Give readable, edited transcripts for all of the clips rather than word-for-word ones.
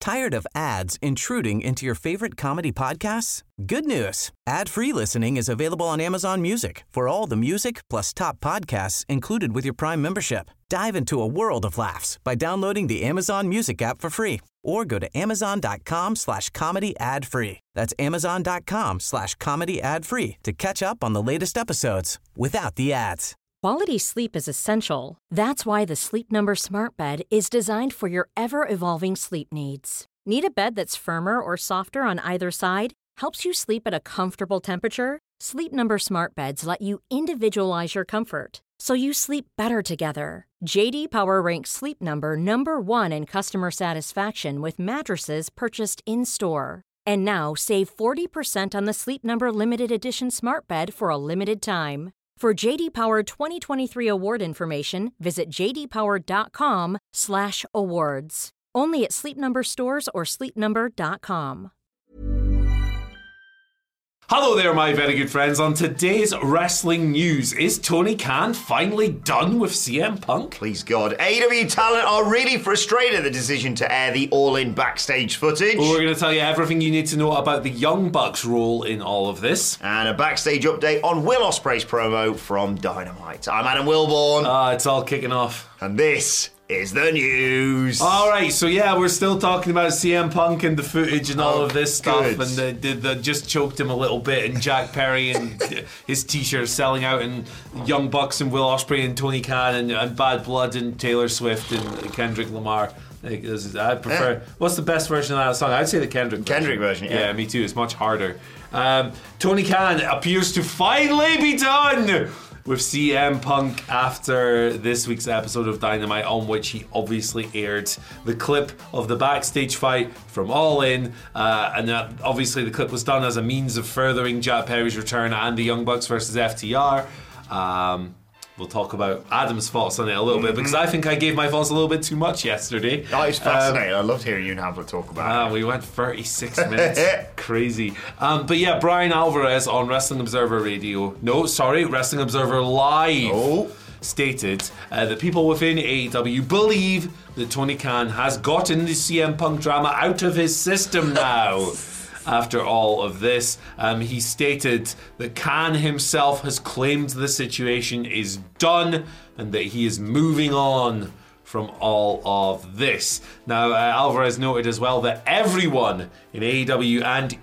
Tired of ads intruding into your favorite comedy podcasts? Good news. Ad-free listening is available on Amazon Music for all the music plus top podcasts included with your Prime membership. Dive into a world of laughs by downloading the Amazon Music app for free or go to amazon.com/comedy ad-free. That's amazon.com/comedy ad-free to catch up on the latest episodes without the ads. Quality sleep is essential. That's why the Sleep Number Smart Bed is designed for your ever-evolving sleep needs. Need a bed that's firmer or softer on either side? Helps you sleep at a comfortable temperature? Sleep Number Smart Beds let you individualize your comfort, so you sleep better together. J.D. Power ranks Sleep Number number 1 in customer satisfaction with mattresses purchased in-store. And now, save 40% on the Sleep Number Limited Edition Smart Bed for a limited time. For J.D. Power 2023 award information, visit jdpower.com/awards. Only at Sleep Number stores or sleepnumber.com. Hello there, my very good friends. On today's wrestling news, is Tony Khan finally done with CM Punk? Please God. AEW talent are really frustrated at the decision to air the All-In backstage footage. We're going to tell you everything you need to know about the Young Bucks' role in all of this. And a backstage update on Will Ospreay's promo from Dynamite. I'm Adam Wilborn. It's all kicking off. And this is the news. Alright, so yeah, we're still talking about CM Punk and the footage and all of this stuff. Good. And they just choked him a little bit. And Jack Perry and his t-shirt selling out. And Young Bucks and Will Ospreay and Tony Khan and Bad Blood and Taylor Swift and Kendrick Lamar. I prefer... What's the best version of that song? I'd say the Kendrick version, yeah. Yeah, me too. It's much harder. Tony Khan appears to finally be done with CM Punk after this week's episode of Dynamite, on which he obviously aired the clip of the backstage fight from All In, and obviously the clip was done as a means of furthering Jack Perry's return and the Young Bucks versus FTR. We'll talk about Adam's thoughts on it a little bit, because I think I gave my thoughts a little bit too much yesterday. Oh, it's fascinating. I loved hearing you and Hamlet talk about it. We went 36 minutes. Crazy. But yeah, Brian Alvarez on Wrestling Observer Wrestling Observer Live stated that people within AEW believe that Tony Khan has gotten the CM Punk drama out of his system now. After all of this, he stated that Khan himself has claimed the situation is done and that he is moving on from all of this. Now, Alvarez noted as well that everyone in AEW and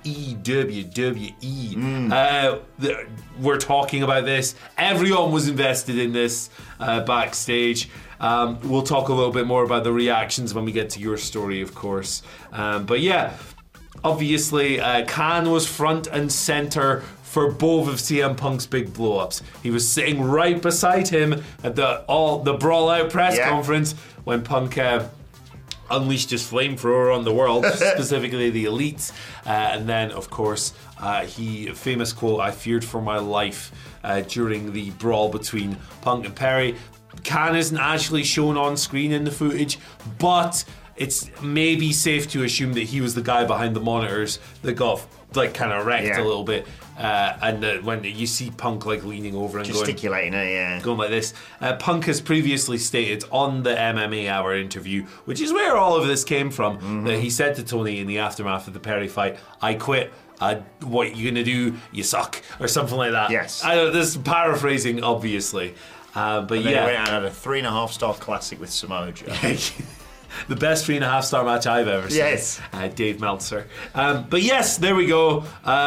EWWE were talking about this. Everyone was invested in this backstage. We'll talk a little bit more about the reactions when we get to your story, of course. But yeah, obviously, Khan was front and center for both of CM Punk's big blow-ups. He was sitting right beside him at the Brawl Out press conference when Punk unleashed his flamethrower on the world, specifically the elites. And then, of course, famous quote, "I feared for my life," during the brawl between Punk and Perry. Khan isn't actually shown on screen in the footage, but it's maybe safe to assume that he was the guy behind the monitors that got kind of wrecked a little bit. And when you see Punk leaning over and gesticulating going like this. Punk has previously stated on the MMA Hour interview, which is where all of this came from, that he said to Tony in the aftermath of the Perry fight, "I quit. What you gonna do? You suck," or something like that. Yes. This is paraphrasing, obviously. But and then he went out and had a 3.5-star classic with Samoa Joe. The best 3.5-star match I've ever seen. Yes. Dave Meltzer. But yes, there we go.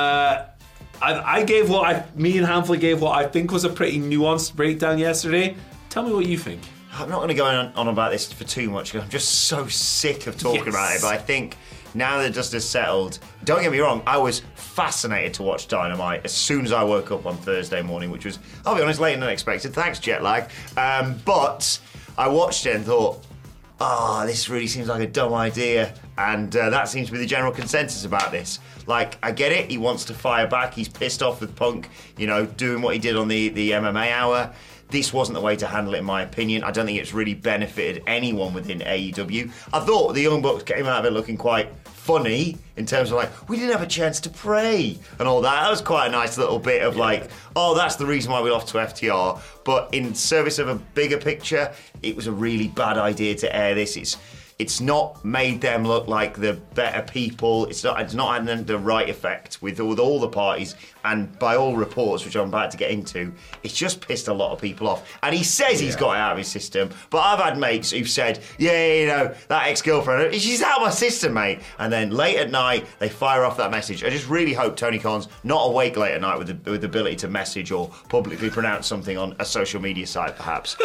I gave me and Hamfley gave what I think was a pretty nuanced breakdown yesterday. Tell me what you think. I'm not going to go on about this for too much, because I'm just so sick of talking about it. But I think now that dust has settled, don't get me wrong, I was fascinated to watch Dynamite as soon as I woke up on Thursday morning, which was, I'll be honest, later than expected. Thanks, jet lag. But I watched it and thought, this really seems like a dumb idea. And that seems to be the general consensus about this. I get it, he wants to fire back, he's pissed off with Punk, doing what he did on the MMA Hour. This wasn't the way to handle it, in my opinion. I don't think it's really benefited anyone within AEW. I thought the Young Bucks came out of it looking quite funny in terms of we didn't have a chance to pray and all that. That was quite a nice little bit of that's the reason why we lost to FTR. But in service of a bigger picture, it was a really bad idea to air this. It's It's not made them look like the better people. It's not had the right effect with all the parties. And by all reports, which I'm about to get into, it's just pissed a lot of people off. And he says he's got it out of his system. But I've had mates who've said, that ex-girlfriend, she's out of my system, mate. And then late at night, they fire off that message. I just really hope Tony Khan's not awake late at night with the ability to message or publicly pronounce something on a social media site, perhaps.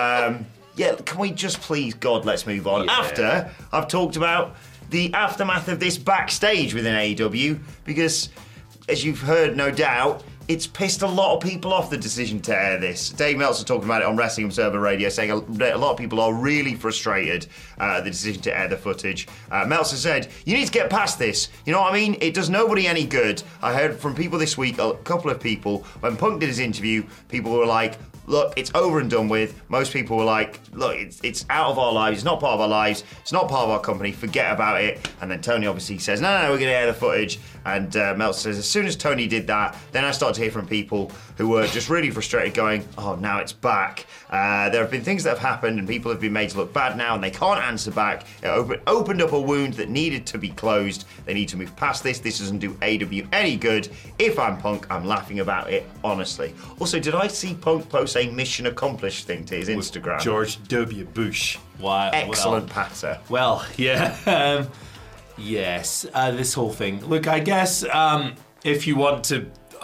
Yeah, can we just please, God, let's move on. Yeah. After I've talked about the aftermath of this backstage within AEW, because, as you've heard, no doubt, it's pissed a lot of people off, the decision to air this. Dave Meltzer talking about it on Wrestling Observer Radio, saying a lot of people are really frustrated at the decision to air the footage. Meltzer said, you need to get past this. You know what I mean? It does nobody any good. I heard from people this week, a couple of people, when Punk did his interview, people were like, look, it's over and done with. Most people were like, look, it's out of our lives. It's not part of our lives. It's not part of our company. Forget about it. And then Tony obviously says, no, we're going to air the footage. And Meltzer says, as soon as Tony did that, then I started to hear from people who were just really frustrated going, oh, now it's back. There have been things that have happened and people have been made to look bad now and they can't answer back. It opened up a wound that needed to be closed. They need to move past this. This doesn't do AEW any good. If I'm Punk, I'm laughing about it, honestly. Also, did I see Punk post a mission accomplished thing to his Instagram? With George W. Bush. Wow. Excellent patter. Well, yeah. Yes, this whole thing. Look, I guess if you want to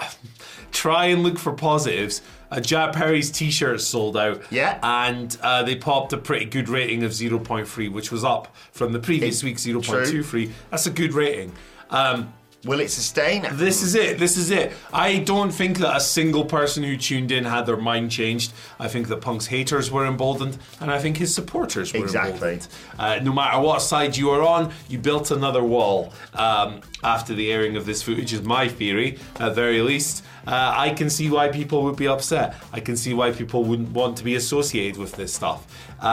try and look for positives, Jack Perry's t-shirt sold out. Yeah. And they popped a pretty good rating of 0.3, which was up from the previous week, 0.23. That's a good rating. Will it sustain? This is it. I don't think that a single person who tuned in had their mind changed. I think that Punk's haters were emboldened, and I think his supporters were emboldened. No matter what side you are on, you built another wall after the airing of this footage, is my theory, at very least. I can see why people would be upset. I can see why people wouldn't want to be associated with this stuff.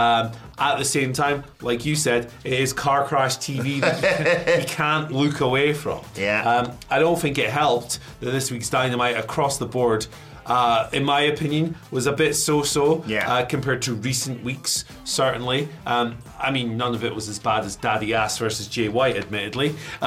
At the same time, like you said, it is car crash TV that you can't look away from. Yeah. I don't think it helped that this week's Dynamite across the board, in my opinion, was a bit so-so compared to recent weeks, certainly. I mean, none of it was as bad as Daddy Ass versus Jay White, admittedly,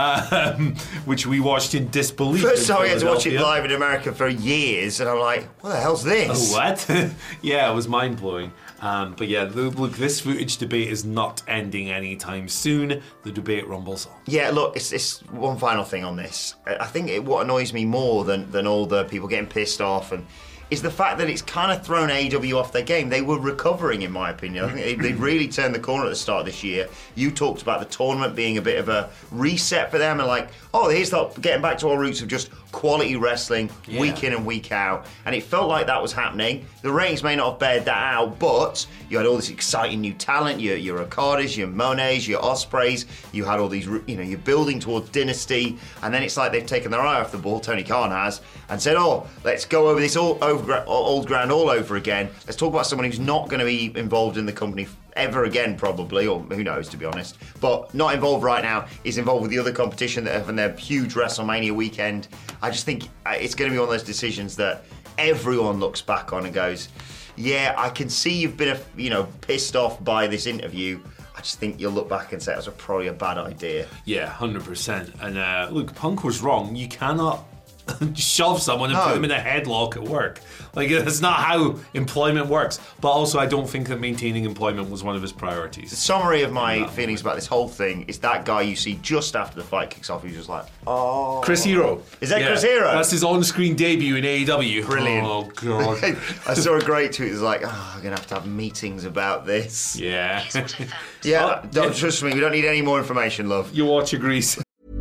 which we watched in disbelief. First time I had to watch it live in America for years, and I'm like, what the hell's this? Oh, what? Yeah, it was mind-blowing. But yeah, look, this footage debate is not ending anytime soon. The debate rumbles on. Yeah, look, it's one final thing on this. I think what annoys me more than all the people getting pissed off is the fact that it's kind of thrown AEW off their game. They were recovering, in my opinion. I think they really turned the corner at the start of this year. You talked about the tournament being a bit of a reset for them, and like, oh, here's getting back to our roots of just quality wrestling week in and week out. And it felt like that was happening. The ratings may not have bared that out, but you had all this exciting new talent, your Okadas, your Monets, your Ospreys. You had all these, you're building towards Dynasty, and then it's like they've taken their eye off the ball, Tony Khan has, and said, oh, let's go over this old ground all over again. Let's talk about someone who's not going to be involved in the company ever again, probably, or who knows, to be honest, but not involved right now, is involved with the other competition that have in their huge WrestleMania weekend. I just think it's going to be one of those decisions that everyone looks back on and goes, yeah, I can see you've been pissed off by this interview. I just think you'll look back and say it was probably a bad idea. Yeah, 100%. And look, Punk was wrong. You cannot shove someone and put them in a headlock at work. Like, that's not how employment works. But also, I don't think that maintaining employment was one of his priorities. The summary of my feelings about this whole thing is that guy you see just after the fight kicks off, who's just like, oh. Chris Hero. Is that Chris Hero? That's his on-screen debut in AEW. Brilliant. Oh, God. I saw a great tweet. It was like, I'm going to have meetings about this. Yeah. Don't trust me. We don't need any more information, love. You watch your Grease.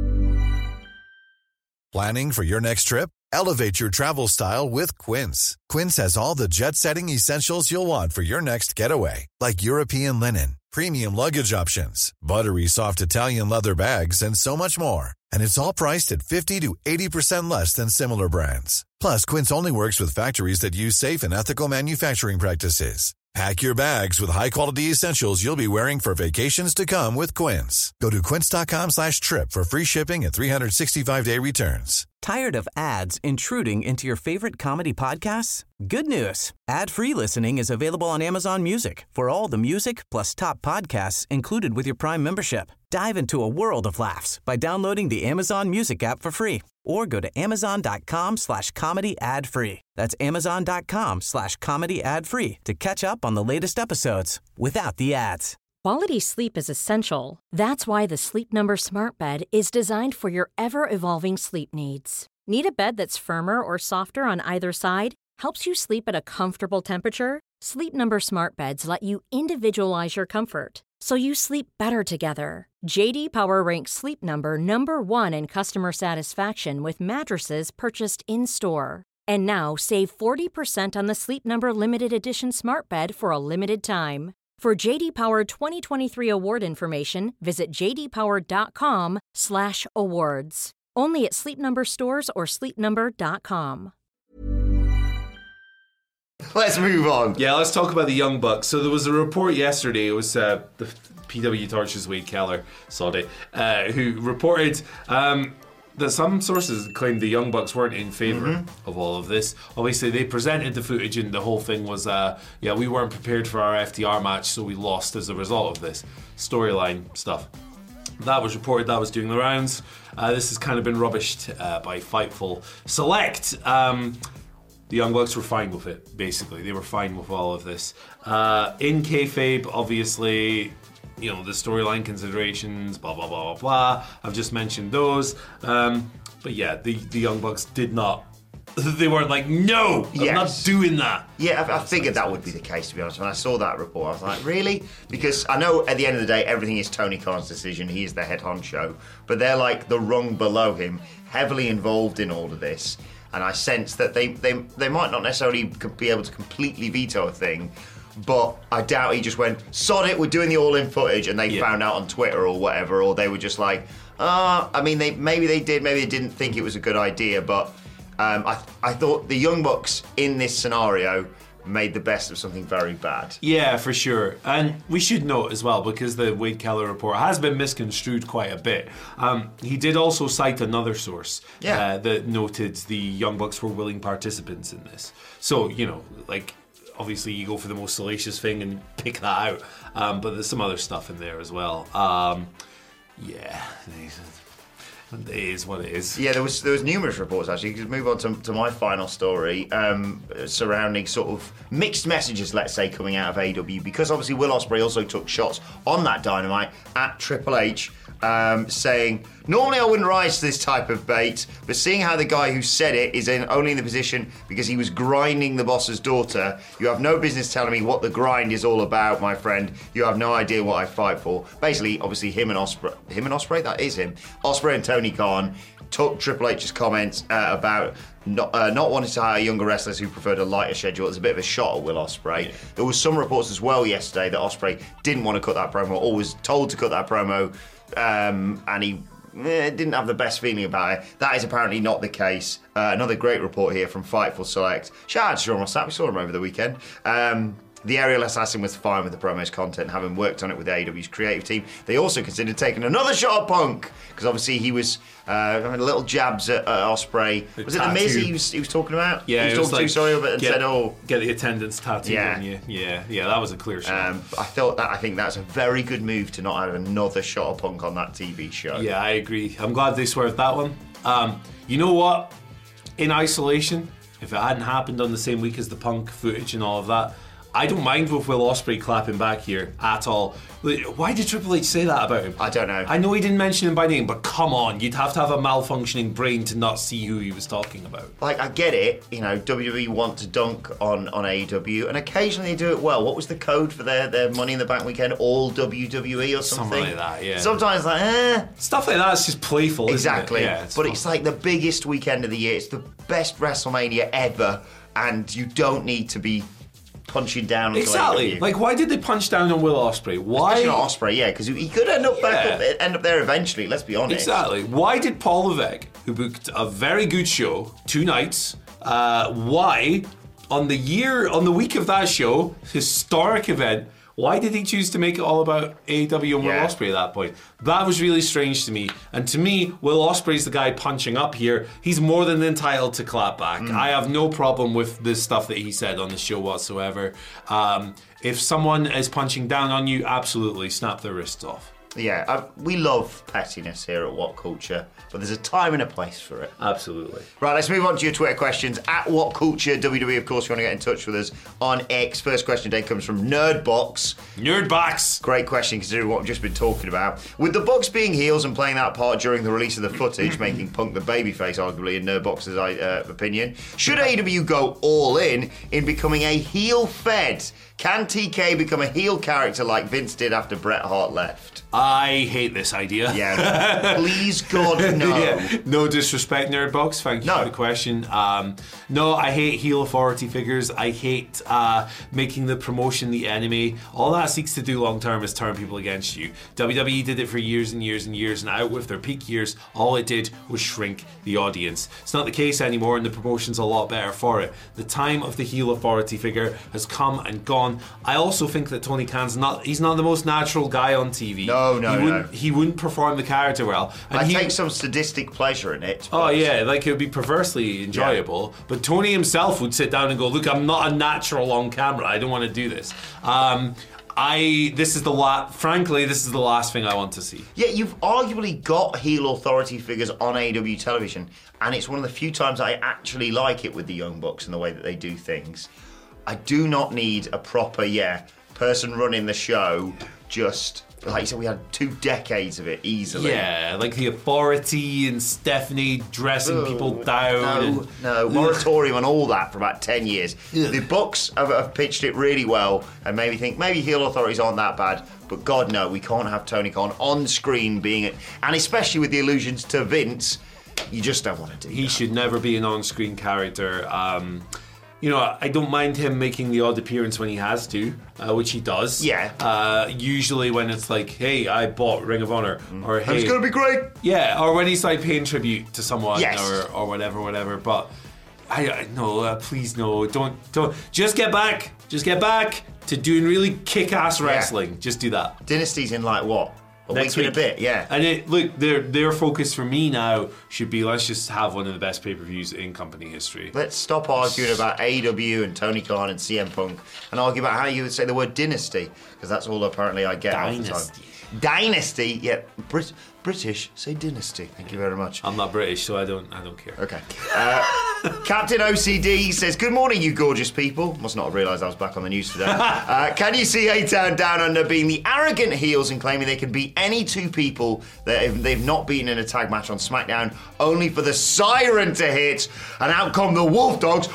Planning for your next trip? Elevate your travel style with Quince. Quince has all the jet-setting essentials you'll want for your next getaway, like European linen, premium luggage options, buttery soft Italian leather bags, and so much more. And it's all priced at 50 to 80% less than similar brands. Plus, Quince only works with factories that use safe and ethical manufacturing practices. Pack your bags with high-quality essentials you'll be wearing for vacations to come with Quince. Go to quince.com/trip for free shipping and 365-day returns. Tired of ads intruding into your favorite comedy podcasts? Good news. Ad-free listening is available on Amazon Music for all the music plus top podcasts included with your Prime membership. Dive into a world of laughs by downloading the Amazon Music app for free or go to amazon.com/comedy ad-free. That's amazon.com/comedy ad-free to catch up on the latest episodes without the ads. Quality sleep is essential. That's why the Sleep Number Smart Bed is designed for your ever-evolving sleep needs. Need a bed that's firmer or softer on either side? Helps you sleep at a comfortable temperature? Sleep Number Smart Beds let you individualize your comfort, so you sleep better together. J.D. Power ranks Sleep Number number 1 in customer satisfaction with mattresses purchased in-store. And now, save 40% on the Sleep Number Limited Edition Smart Bed for a limited time. For J.D. Power 2023 award information, visit jdpower.com/awards. Only at Sleep Number stores or sleepnumber.com. Let's move on. Yeah, let's talk about the Young Bucks. So there was a report yesterday. It was the PW Torch's Wade Keller, who reported that some sources claimed the Young Bucks weren't in favour of all of this. Obviously, they presented the footage and the whole thing was, we weren't prepared for our FTR match, so we lost as a result of this. Storyline stuff. That was reported, that was doing the rounds. This has kind of been rubbished by Fightful Select. The Young Bucks were fine with it, basically. They were fine with all of this. In kayfabe, obviously, the storyline considerations, blah, blah, blah, blah, blah. I've just mentioned those. But yeah, the Young Bucks did not. They weren't like, no, I'm not doing that. Yeah, I figured that would be the case, to be honest. When I saw that report, I was like, really? Because I know at the end of the day, everything is Tony Khan's decision. He is the head honcho. But they're like the rung below him, heavily involved in all of this. And I sense that they might not necessarily be able to completely veto a thing, but I doubt he just went, sod it, we're doing the all-in footage, and they found out on Twitter or whatever, or they were just like, maybe they did, maybe they didn't think it was a good idea, but I thought the Young Bucks in this scenario made the best of something very bad. Yeah, for sure. And we should note as well, because the Wade Keller report has been misconstrued quite a bit, he did also cite another source that noted the Young Bucks were willing participants in this. So, obviously you go for the most salacious thing and pick that out. But there's some other stuff in there as well. It is what it is. Yeah, there was numerous reports actually. You could move on to my final story surrounding sort of mixed messages, let's say, coming out of AEW, because obviously Will Ospreay also took shots on that Dynamite at Triple H, saying, normally I wouldn't rise to this type of bait, but seeing how the guy who said it is only in the position because he was grinding the boss's daughter, you have no business telling me what the grind is all about, my friend. You have no idea what I fight for. Basically, obviously, him and Ospreay, that is him. Ospreay and Tony Khan took Triple H's comments about not wanting to hire younger wrestlers who preferred a lighter schedule. It's a bit of a shot at Will Ospreay. Yeah. There was some reports as well yesterday that Ospreay didn't want to cut that promo, or was told to cut that promo, and he didn't have the best feeling about it. That is apparently not the case. Another great report here from Fightful Select. Shout out to Sean Rossap, we saw him over the weekend. The Aerial Assassin was fine with the promo's content, having worked on it with AEW's creative team. They also considered taking another shot at Punk, because obviously he was having little jabs at Ospreay. Was it The Miz he was talking about? Yeah, he was talking and said, get the attendance tattooed on you. Yeah, that was a clear shot. I think that's a very good move to not have another shot at Punk on that TV show. Yeah, I agree. I'm glad they swerved that one. You know what? In isolation, if it hadn't happened on the same week as the Punk footage and all of that, I don't mind with Will Ospreay clapping back here at all. Why did Triple H say that about him? I don't know. I know he didn't mention him by name, but come on, you'd have to have a malfunctioning brain to not see who he was talking about. I get it. WWE want to dunk on AEW, and occasionally they do it well. What was the code for their Money in the Bank weekend? All WWE or something? Something like that, yeah. Sometimes stuff like that's just playful, exactly. Isn't it? Yeah, but it's like the biggest weekend of the year. It's the best WrestleMania ever, and you don't need to be punching down. Exactly. Why did they punch down on Will Ospreay? Why? Especially not Ospreay, because he could end up there eventually. Let's be honest. Exactly. Why did Paul Levesque, who booked a very good show, 2 nights, why on the week of that show, historic event, Why did he choose to make it all about AEW and Will Ospreay at that point? That was really strange to me. And to me, Will Ospreay's the guy punching up here. He's more than entitled to clap back. I have no problem with this stuff that he said on the show whatsoever. If someone is punching down on you, absolutely snap their wrists off. Yeah, we love pettiness here at What Culture, but there's a time and a place for it. Absolutely. Right, let's move on to your Twitter questions. At What Culture WWE, of course, if you want to get in touch with us on X. First question today comes from Nerdbox. Nerdbox! Great question considering what we've just been talking about. With the Bucks being heels and playing that part during the release of the footage, making Punk the babyface, arguably, in Nerdbox's opinion, should AEW go all in becoming a heel-fed? Can TK become a heel character like Vince did after Bret Hart left? I hate this idea. Yeah. Please, God, no. Yeah. No disrespect, Nerdbox. Thank you for the question. No, I hate heel authority figures. I hate making the promotion the enemy. All that seeks to do long term is turn people against you. WWE did it for years and years and years, and out with their peak years, all it did was shrink the audience. It's not the case anymore, and the promotion's a lot better for it. The time of the heel authority figure has come and gone. I also think that Tony Khan's he's not the most natural guy on TV. He wouldn't perform the character well. And I take some sadistic pleasure in it. Oh yeah, like it would be perversely enjoyable. Yeah. But Tony himself would sit down and go, "Look, I'm not a natural on camera. I don't want to do this." This is the last thing I want to see. Yeah, you've arguably got heel authority figures on AEW television, and it's one of the few times I actually like it with the Young Bucks and the way that they do things. I do not need a proper, person running the show. Just, like you said, we had 2 decades of it easily. Yeah, like the authority and Stephanie dressing people down. No, moratorium on all that for about 10 years. The Bucks have pitched it really well and made me think maybe heel authorities aren't that bad. But God, no, we can't have Tony Khan on screen being it. And especially with the allusions to Vince, you just don't want to do that. He should never be an on-screen character. I don't mind him making the odd appearance when he has to, which he does. Yeah. Usually when it's like, hey, I bought Ring of Honor, or hey, it's gonna be great. Yeah, or when he's like paying tribute to someone, yes. or whatever. But please no, don't. Just get back to doing really kick-ass wrestling. Yeah. Just do that. Dynasty's in like what? Next week and a bit, yeah. And their focus for me now should be, let's just have one of the best pay-per-views in company history. Let's stop arguing about AEW and Tony Khan and CM Punk and argue about how you would say the word dynasty, because that's all apparently I get half the time. Dynasty, yeah. British say dynasty. Thank you very much. I'm not British, so I don't care. Okay. Captain OCD says, "Good morning, you gorgeous people." Must not have realised I was back on the news today. Can you see A-Town Down Under being the arrogant heels and claiming they can beat any 2 people that they've not beaten in a tag match on SmackDown, only for the siren to hit, and out come the Wolf Dogs,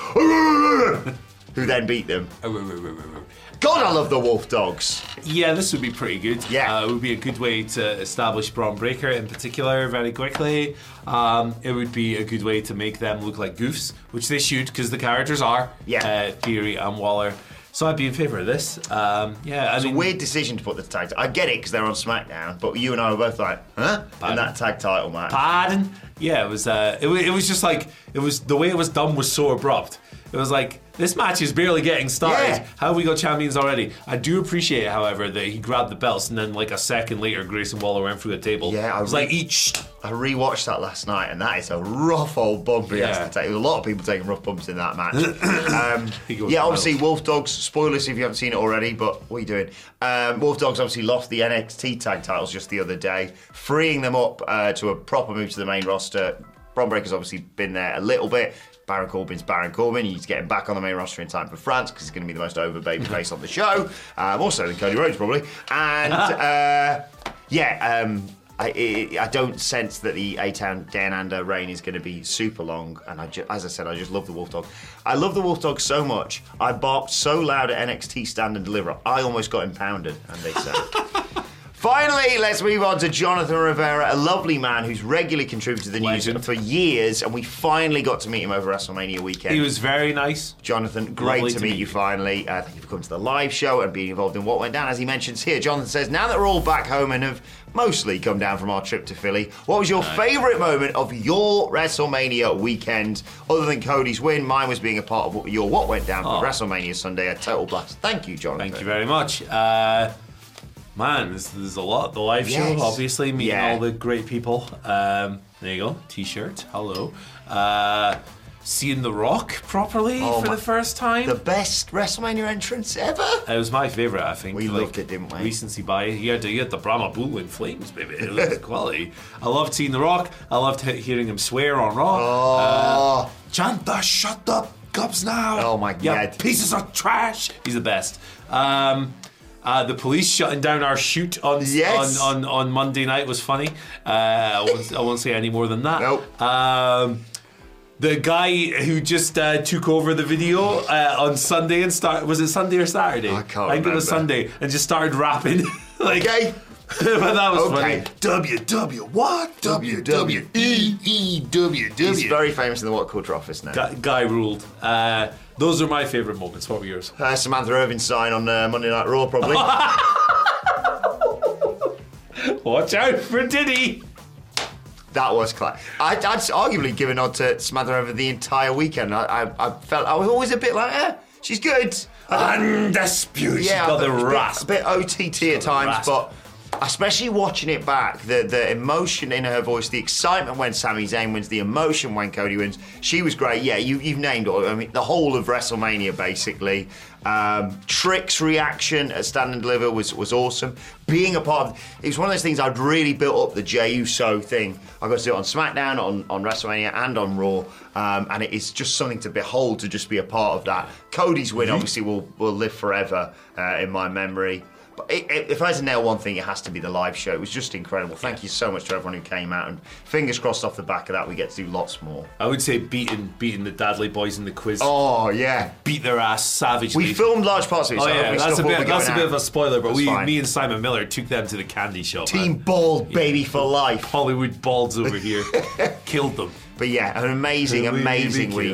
who then beat them? God, I love the Wolf Dogs. Yeah, this would be pretty good. Yeah. It would be a good way to establish Braun Breaker in particular very quickly. It would be a good way to make them look like goofs, which they should, because the characters are. Yeah. Theory and Waller. So I'd be in favour of this. It's a weird decision to put the tag. I get it because they're on SmackDown, but you and I were both like, huh? In that tag title match. Pardon? Yeah, it was. It was just like the way it was done was so abrupt. It was like, this match is barely getting started. Yeah. How have we got champions already? I do appreciate, however, that he grabbed the belts and then like a second later, Grayson Waller went through the table. Yeah, I rewatched that last night, and that is a rough old bump he has to take. There's a lot of people taking rough bumps in that match. Obviously, Wolf Dogs, spoilers if you haven't seen it already, but what are you doing? Wolf Dogs obviously lost the NXT tag titles just the other day, freeing them up to a proper move to the main roster. Braun Breaker's obviously been there a little bit. Baron Corbin's Baron Corbin. You need to get him back on the main roster in time for France because he's going to be the most over babyface on the show. More so than Cody Rhodes, probably. And I don't sense that the A-Town Down Under reign is going to be super long. And as I said, I just love the Wolf Dog. I love the Wolf Dog so much. I barked so loud at NXT Stand and Deliver, I almost got impounded, and they said. Finally, let's move on to Jonathan Rivera, a lovely man who's regularly contributed to the news Legend. for years, and we finally got to meet him over WrestleMania weekend. He was very nice. Jonathan, great Lovely to meet you finally. Thank you for coming to the live show and being involved in what went down. As he mentions here, Jonathan says, now that we're all back home and have mostly come down from our trip to Philly, what was your favourite moment of your WrestleMania weekend? Other than Cody's win, mine was being a part of your what went down for WrestleMania Sunday, a total blast. Thank you, Jonathan. Thank you very much. Man, there's a lot. The live show, obviously, meeting all the great people. There you go, T-shirt, hello. Seeing The Rock properly for the first time. The best WrestleMania entrance ever. It was my favourite, I think. We loved it, didn't we? Recency bias. You had the Brahma Bull in flames, baby. It was quality. I loved seeing The Rock. I loved hearing him swear on Raw. Chant the shut up Cubs now. Oh my God. Pieces of trash. He's the best. The police shutting down our shoot on Monday night was funny. I won't say any more than that. Nope. The guy who just took over the video on Sunday and was it Sunday or Saturday? I can't I think it was Sunday, and just started rapping. Okay. But that was funny. WW what? WWE. He's very famous in the What Culture office now. Guy ruled. Those are my favourite moments. What were yours? Samantha Irvin sign on Monday Night Raw, probably. Watch out for Diddy. That was class. I'd arguably give a nod to Samantha Irvin the entire weekend. I felt I was always a bit like, she's good. Undisputed. Yeah, She's got the a rasp. bit OTT at times, but especially watching it back, the emotion in her voice, the excitement when Sami Zayn wins, the emotion when Cody wins, she was great. Yeah, you've named all. I mean, the whole of WrestleMania basically. Trick's reaction at Stand and Deliver was awesome. Being a part of it was one of those things I'd really built up the Jey Uso thing. I got to do it on SmackDown, on WrestleMania, and on Raw, and it is just something to behold to just be a part of that. Cody's win obviously will live forever in my memory. But if I had to nail one thing, it has to be the live show. It was just incredible. Thank you so much to everyone who came out, and fingers crossed off the back of that we get to do lots more. I would say beating the Dudley boys in the quiz. Oh yeah, beat their ass savagely. We filmed large parts of it. Oh so yeah, that's a bit of a spoiler, but me me and Simon Miller took them to the candy shop. Team Bald, baby for life. Hollywood balds over here, killed them. But yeah, an amazing week.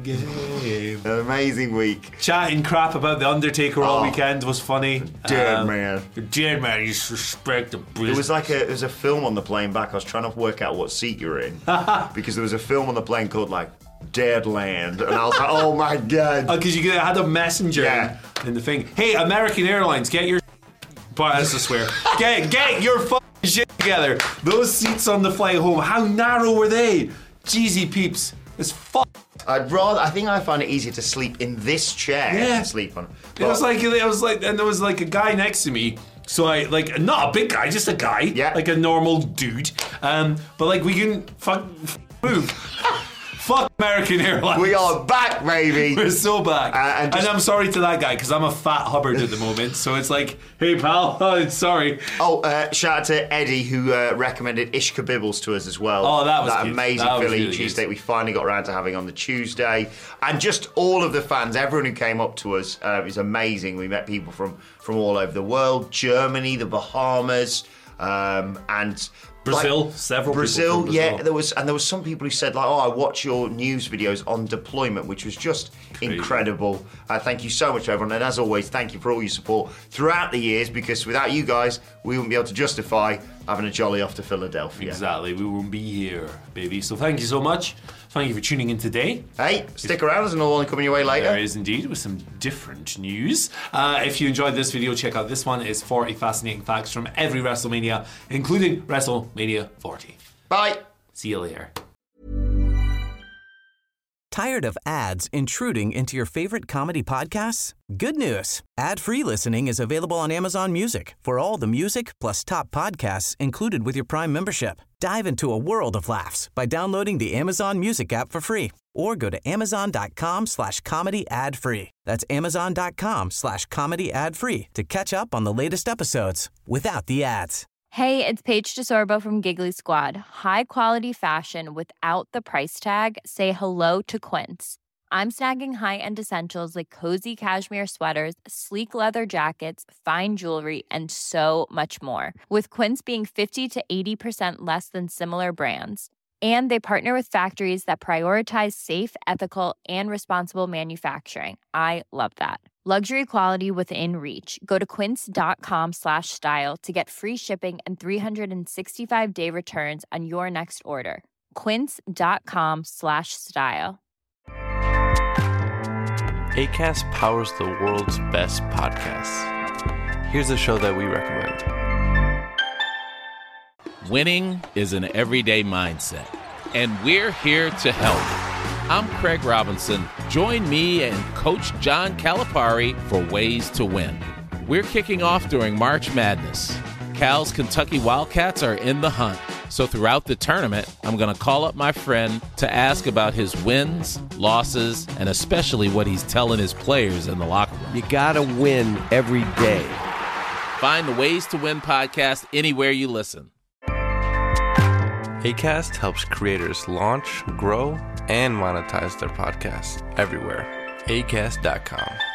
An amazing week. Chatting crap about The Undertaker all weekend was funny. Dead man, you suspect the British. It was a film on the plane back. I was trying to work out what seat you were in because there was a film on the plane called Dead Land, and I was like, oh my god. Because you had a messenger in the thing. Hey, American Airlines, get your that's a swear. Get your fucking shit together. Those seats on the flight home, how narrow were they? Jeezy peeps, it's fuck. I think I find it easier to sleep in this chair than sleep on. But it was like, and there was like a guy next to me. So I not a big guy, just a guy, like a normal dude. But we can move. Fuck American Airlines. We are back, baby. We're so back. And I'm sorry to that guy because I'm a fat Hubbard at the moment. So it's like, hey pal, sorry. Shout out to Eddie who recommended Ishka Bibbles to us as well. Oh, that was good. Amazing Philly really cheesesteak we finally got around to having on the Tuesday. And just all of the fans, everyone who came up to us, it was amazing. We met people from all over the world, Germany, the Bahamas, and Brazil, several Brazil, people from Brazil. There was some people who said I watch your news videos on deployment, which was just incredible. Thank you so much to everyone, and as always, thank you for all your support throughout the years, because without you guys, we wouldn't be able to justify having a jolly off to Philadelphia. Exactly, we wouldn't be here, baby. So thank you so much. Thank you for tuning in today. Hey, stick around, there's another one coming your way later. There is indeed, with some different news. If you enjoyed this video, check out this one. It's 40 fascinating facts from every WrestleMania, including WrestleMania 40. Bye. See you later. Tired of ads intruding into your favorite comedy podcasts? Good news. Ad-free listening is available on Amazon Music for all the music plus top podcasts included with your Prime membership. Dive into a world of laughs by downloading the Amazon Music app for free or go to amazon.com/comedy ad-free. That's amazon.com/comedy ad-free to catch up on the latest episodes without the ads. Hey, it's Paige DeSorbo from Giggly Squad. High quality fashion without the price tag. Say hello to Quince. I'm snagging high-end essentials like cozy cashmere sweaters, sleek leather jackets, fine jewelry, and so much more. With Quince being 50 to 80% less than similar brands. And they partner with factories that prioritize safe, ethical, and responsible manufacturing. I love that. Luxury quality within reach. Go to quince.com/style to get free shipping and 365-day returns on your next order. Quince.com/style. Acast powers the world's best podcasts. Here's a show that we recommend. Winning is an everyday mindset, and we're here to help. I'm Craig Robinson. Join me and Coach John Calipari for Ways to Win. We're kicking off during March Madness. Cal's Kentucky Wildcats are in the hunt. So throughout the tournament, I'm going to call up my friend to ask about his wins, losses, and especially what he's telling his players in the locker room. You got to win every day. Find the Ways to Win podcast anywhere you listen. Acast helps creators launch, grow, and monetize their podcasts everywhere. Acast.com.